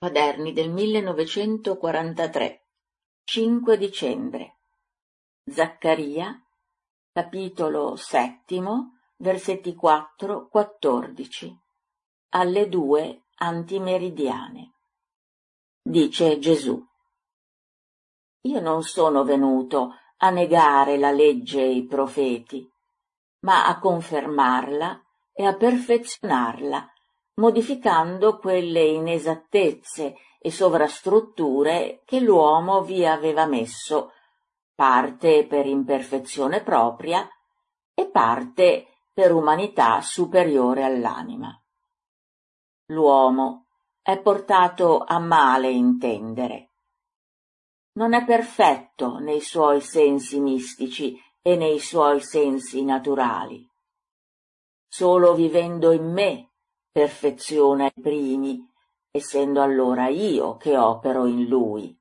Quaderni del 1943, 5 dicembre. Zaccaria, capitolo 7, versetti 4-14. Alle 2 antimeridiane. Dice Gesù: Io non sono venuto a negare la legge e i profeti, ma a confermarla e a perfezionarla, modificando quelle inesattezze e sovrastrutture che l'uomo vi aveva messo, parte per imperfezione propria e parte per umanità superiore all'anima. L'uomo è portato a male intendere. Non è perfetto nei suoi sensi mistici e nei suoi sensi naturali. Solo vivendo in me perfeziona i primi, essendo allora io che opero in lui.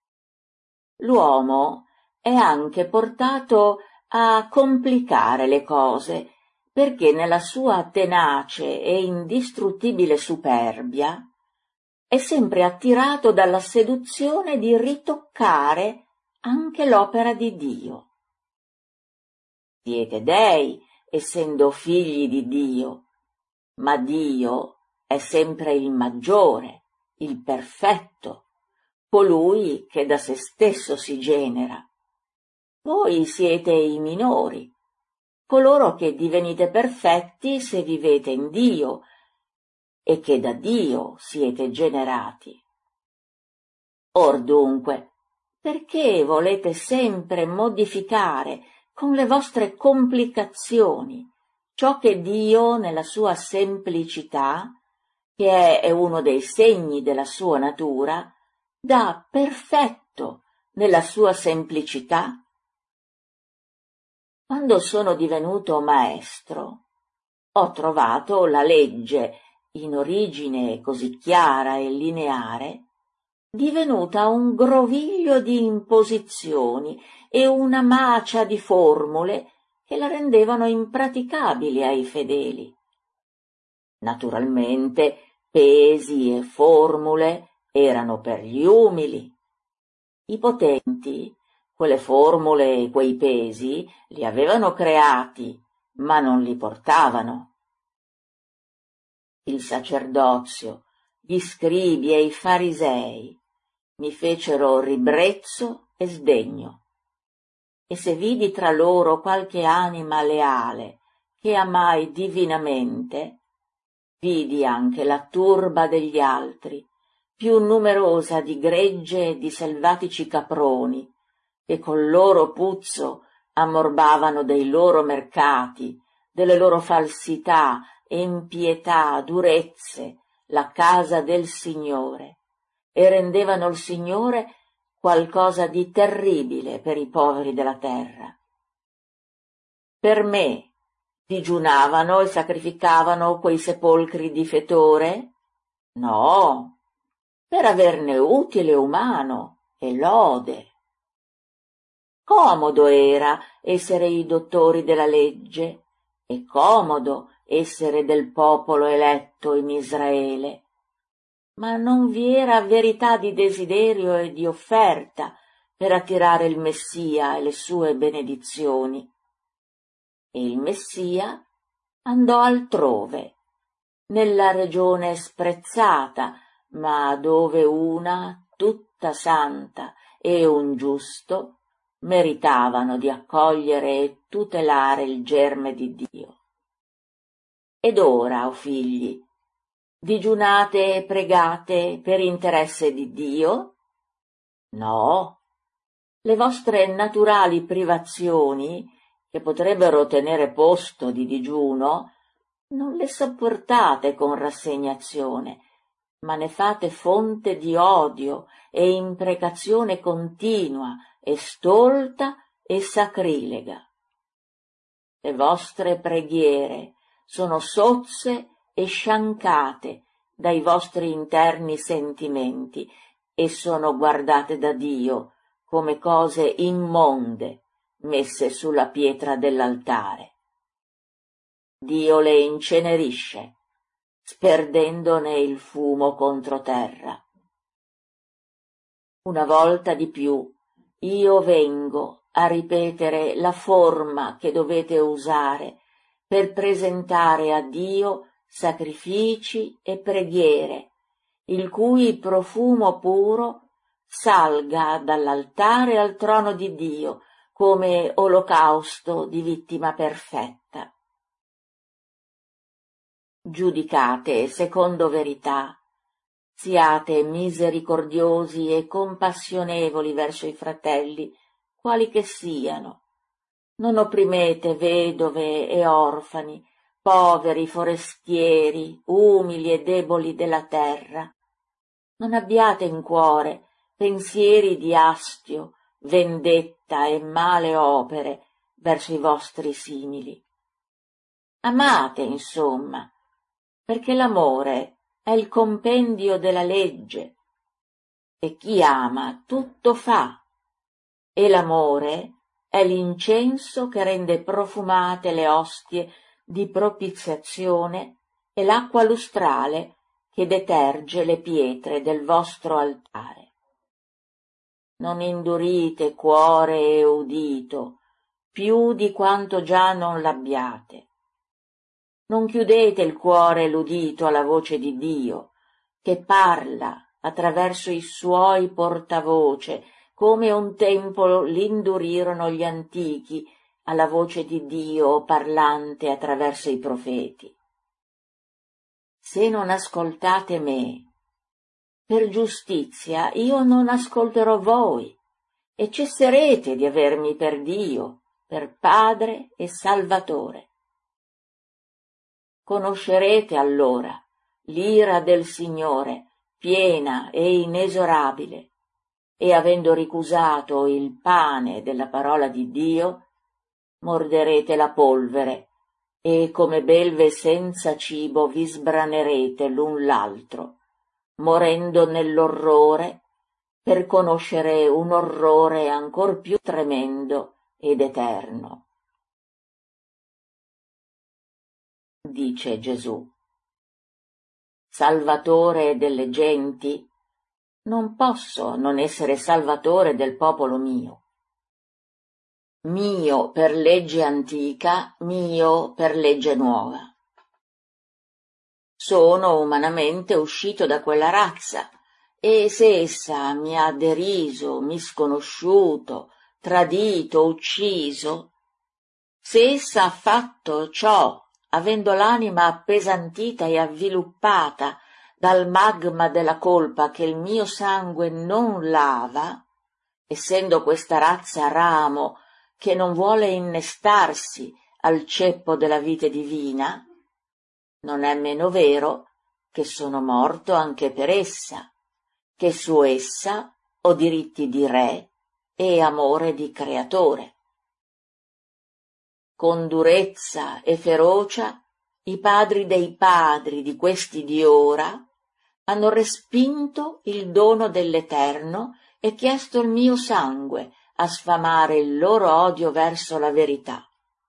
L'uomo è anche portato a complicare le cose, perché nella sua tenace e indistruttibile superbia è sempre attirato dalla seduzione di ritoccare anche l'opera di Dio. Siete dei, essendo figli di Dio, ma Dio è sempre il maggiore, il perfetto, colui che da se stesso si genera. Voi siete i minori, coloro che divenite perfetti se vivete in Dio e che da Dio siete generati. Or dunque, perché volete sempre modificare con le vostre complicazioni ciò che Dio, nella sua semplicità, che è uno dei segni della sua natura, dà perfetto nella sua semplicità? Quando sono divenuto maestro, ho trovato la legge, in origine così chiara e lineare, divenuta un groviglio di imposizioni e una macia di formule che la rendevano impraticabile ai fedeli. Naturalmente, pesi e formule erano per gli umili. I potenti, quelle formule e quei pesi, li avevano creati, ma non li portavano. Il sacerdozio, gli scribi e i farisei mi fecero ribrezzo e sdegno. E se vidi tra loro qualche anima leale che amai divinamente, vidi anche la turba degli altri, più numerosa di gregge e di selvatici caproni, che col loro puzzo ammorbavano dei loro mercati, delle loro falsità, impietà, durezze, la casa del Signore, e rendevano il Signore qualcosa di terribile per i poveri della terra. Per me digiunavano e sacrificavano quei sepolcri di fetore? No, per averne utile umano e lode. Comodo era essere i dottori della legge e comodo essere del popolo eletto in Israele, ma non vi era verità di desiderio e di offerta per attirare il Messia e le sue benedizioni. E il Messia andò altrove, nella regione sprezzata, ma dove una tutta santa e un giusto meritavano di accogliere e tutelare il germe di Dio. Ed ora, o figli, digiunate e pregate per interesse di Dio? No, le vostre naturali privazioni, che potrebbero tenere posto di digiuno, non le sopportate con rassegnazione, ma ne fate fonte di odio e imprecazione continua e stolta e sacrilega. Le vostre preghiere sono sozze e sciancate dai vostri interni sentimenti e sono guardate da Dio come cose immonde messe sulla pietra dell'altare. Dio le incenerisce, sperdendone il fumo controterra. Una volta di più io vengo a ripetere la forma che dovete usare per presentare a Dio sacrifici e preghiere, il cui profumo puro salga dall'altare al trono di Dio come olocausto di vittima perfetta. Giudicate secondo verità, siate misericordiosi e compassionevoli verso i fratelli, quali che siano. Non opprimete vedove e orfani, poveri, forestieri, umili e deboli della terra. Non abbiate in cuore pensieri di astio, vendetta e male opere verso i vostri simili. Amate, insomma, perché l'amore è il compendio della legge, e chi ama tutto fa, e l'amore è l'incenso che rende profumate le ostie di propiziazione e l'acqua lustrale che deterge le pietre del vostro altare. Non indurite cuore e udito più di quanto già non l'abbiate. Non chiudete il cuore e l'udito alla voce di Dio, che parla attraverso i suoi portavoce, come un tempo l'indurirono gli antichi alla voce di Dio parlante attraverso i profeti. Se non ascoltate me, per giustizia io non ascolterò voi, e cesserete di avermi per Dio, per Padre e Salvatore. Conoscerete allora l'ira del Signore, piena e inesorabile, e avendo ricusato il pane della parola di Dio, morderete la polvere, e come belve senza cibo vi sbranerete l'un l'altro, morendo nell'orrore, per conoscere un orrore ancor più tremendo ed eterno. Dice Gesù: Salvatore delle genti, non posso non essere salvatore del popolo mio. Mio per legge antica, mio per legge nuova. Sono umanamente uscito da quella razza, e se essa mi ha deriso, misconosciuto, tradito, ucciso, se essa ha fatto ciò avendo l'anima appesantita e avviluppata dal magma della colpa che il mio sangue non lava, essendo questa razza ramo che non vuole innestarsi al ceppo della vite divina, non è meno vero che sono morto anche per essa, che su essa ho diritti di re e amore di creatore. Con durezza e ferocia i padri dei padri di questi di ora hanno respinto il dono dell'Eterno e chiesto il mio sangue a sfamare il loro odio verso la verità.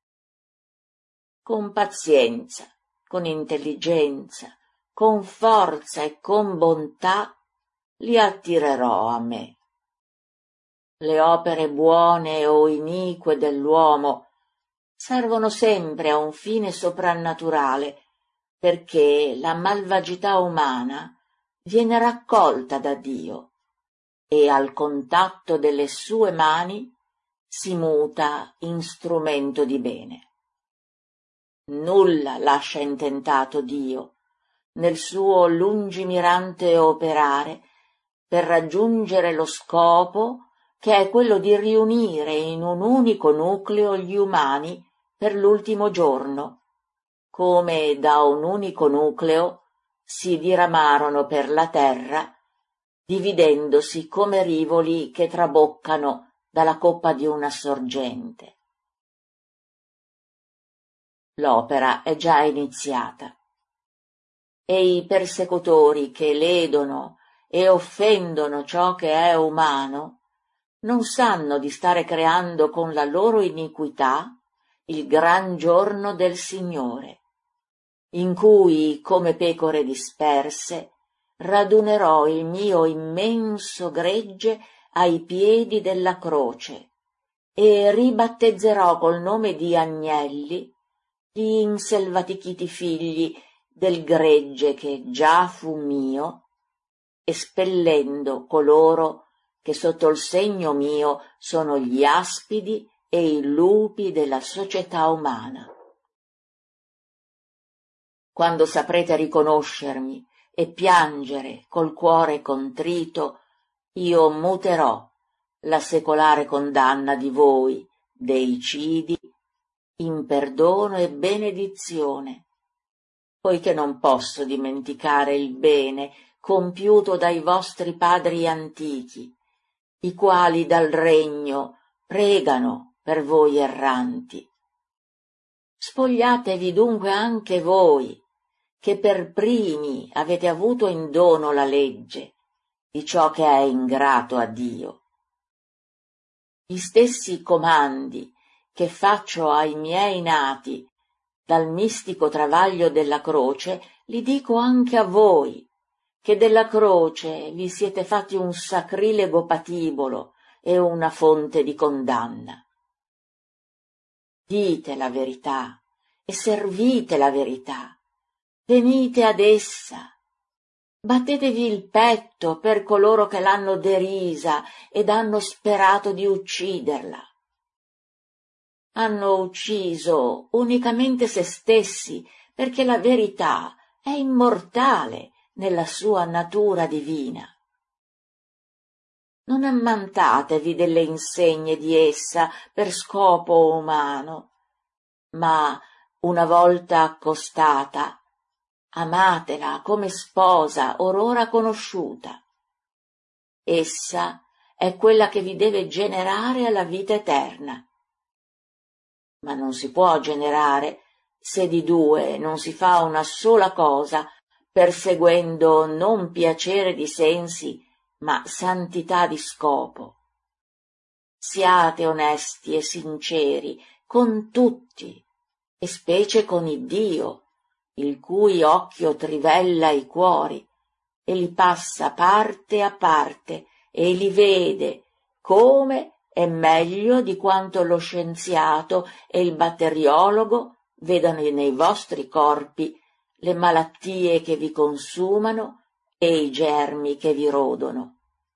Con pazienza, con intelligenza, con forza e con bontà li attirerò a me. Le opere buone o inique dell'uomo servono sempre a un fine soprannaturale, perché la malvagità umana viene raccolta da Dio e al contatto delle sue mani si muta in strumento di bene. Nulla lascia intentato Dio nel suo lungimirante operare per raggiungere lo scopo che è quello di riunire in un unico nucleo gli umani per l'ultimo giorno, come da un unico nucleo si diramarono per la terra, dividendosi come rivoli che traboccano dalla coppa di una sorgente. L'opera è già iniziata, e i persecutori che ledono e offendono ciò che è umano non sanno di stare creando con la loro iniquità il gran giorno del Signore, in cui, come pecore disperse, radunerò il mio immenso gregge ai piedi della croce e ribattezzerò col nome di agnelli gli inselvatichiti figli del gregge che già fu mio, espellendo coloro che sotto il segno mio sono gli aspidi e i lupi della società umana. Quando saprete riconoscermi e piangere col cuore contrito, io muterò la secolare condanna di voi, deicidi, in perdono e benedizione, poiché non posso dimenticare il bene compiuto dai vostri padri antichi, i quali dal regno pregano per voi erranti. Spogliatevi dunque anche voi, che per primi avete avuto in dono la legge, di ciò che è ingrato a Dio. Gli stessi comandi che faccio ai miei nati dal mistico travaglio della croce li dico anche a voi, che della croce vi siete fatti un sacrilego patibolo e una fonte di condanna. Dite la verità e servite la verità, venite ad essa, battetevi il petto per coloro che l'hanno derisa ed hanno sperato di ucciderla. Hanno ucciso unicamente se stessi, perché la verità è immortale nella sua natura divina. Non ammantatevi delle insegne di essa per scopo umano, ma una volta accostata, amatela come sposa or ora conosciuta. Essa è quella che vi deve generare alla vita eterna. Ma non si può generare se di due non si fa una sola cosa, perseguendo non piacere di sensi, ma santità di scopo. Siate onesti e sinceri con tutti, e specie con Iddio, il cui occhio trivella i cuori, e li passa parte a parte, e li vede come è meglio di quanto lo scienziato e il batteriologo vedano nei vostri corpi le malattie che vi consumano e i germi che vi rodono.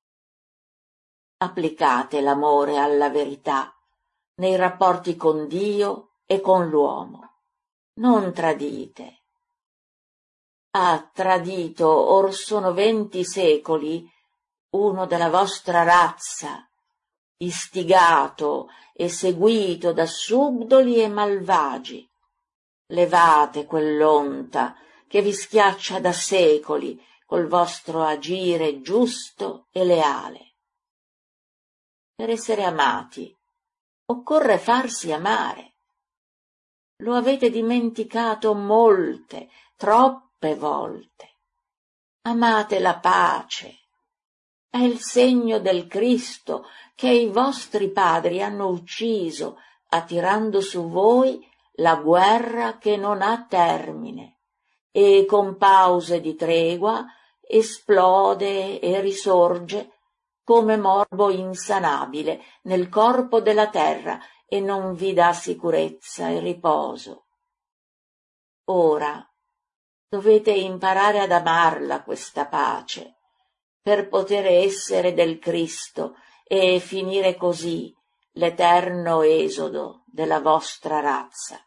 Applicate l'amore alla verità nei rapporti con Dio e con l'uomo. Non tradite. Ha tradito or sono 20 secoli uno della vostra razza, istigato e seguito da subdoli e malvagi. Levate quell'onta che vi schiaccia da secoli col vostro agire giusto e leale. Per essere amati occorre farsi amare. Lo avete dimenticato molte, troppe volte. Amate la pace. È il segno del Cristo che i vostri padri hanno ucciso, attirando su voi la guerra che non ha termine, e con pause di tregua esplode e risorge come morbo insanabile nel corpo della terra e non vi dà sicurezza e riposo. Ora dovete imparare ad amarla questa pace, per poter essere del Cristo e finire così l'eterno esodo della vostra razza.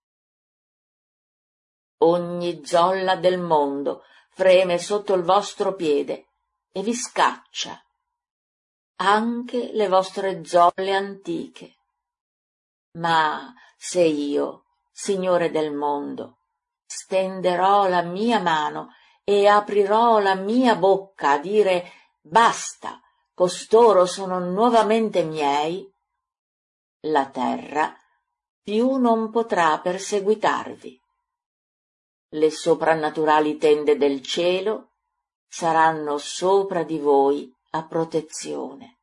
Ogni zolla del mondo freme sotto il vostro piede e vi scaccia, anche le vostre zolle antiche. Ma se io, Signore del mondo, stenderò la mia mano e aprirò la mia bocca a dire basta, costoro sono nuovamente miei, la terra più non potrà perseguitarvi. Le soprannaturali tende del cielo saranno sopra di voi a protezione.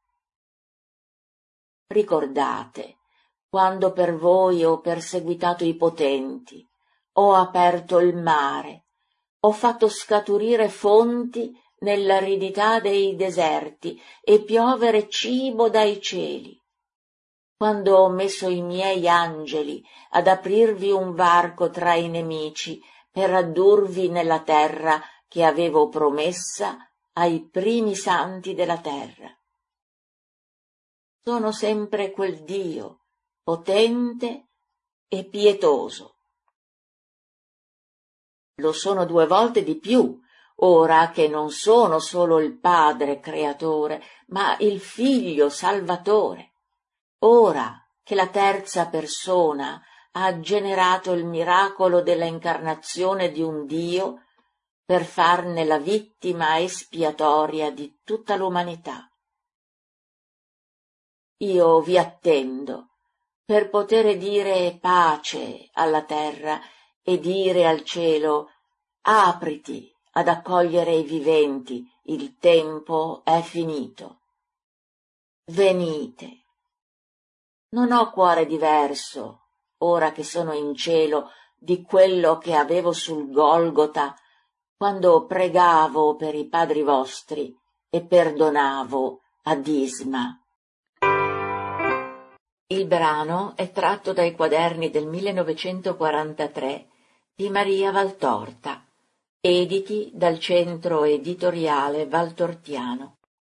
Ricordate quando per voi ho perseguitato i potenti, ho aperto il mare, ho fatto scaturire fonti nell'aridità dei deserti e piovere cibo dai cieli. Quando ho messo i miei angeli ad aprirvi un varco tra i nemici per addurvi nella terra che avevo promessa ai primi santi della terra. Sono sempre quel Dio potente e pietoso. Lo sono 2 volte di più, ora che non sono solo il Padre creatore, ma il Figlio salvatore. Ora che la terza persona ha generato il miracolo della incarnazione di un Dio per farne la vittima espiatoria di tutta l'umanità. Io vi attendo per poter dire pace alla terra e dire al cielo: apriti ad accogliere i viventi, il tempo è finito. Venite. Non ho cuore diverso, ora che sono in cielo, di quello che avevo sul Golgota, quando pregavo per i padri vostri e perdonavo a Disma. Il brano è tratto dai quaderni del 1943 di Maria Valtorta, editi dal Centro Editoriale Valtortiano.